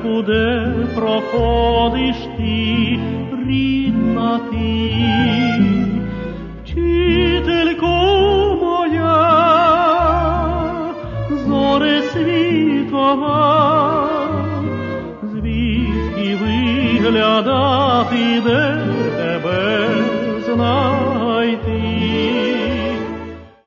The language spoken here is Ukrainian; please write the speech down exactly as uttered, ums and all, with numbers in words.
стежку, де проходиш ти, рідна ти. Вчителько моя, зоре світова, звідки виглядати, де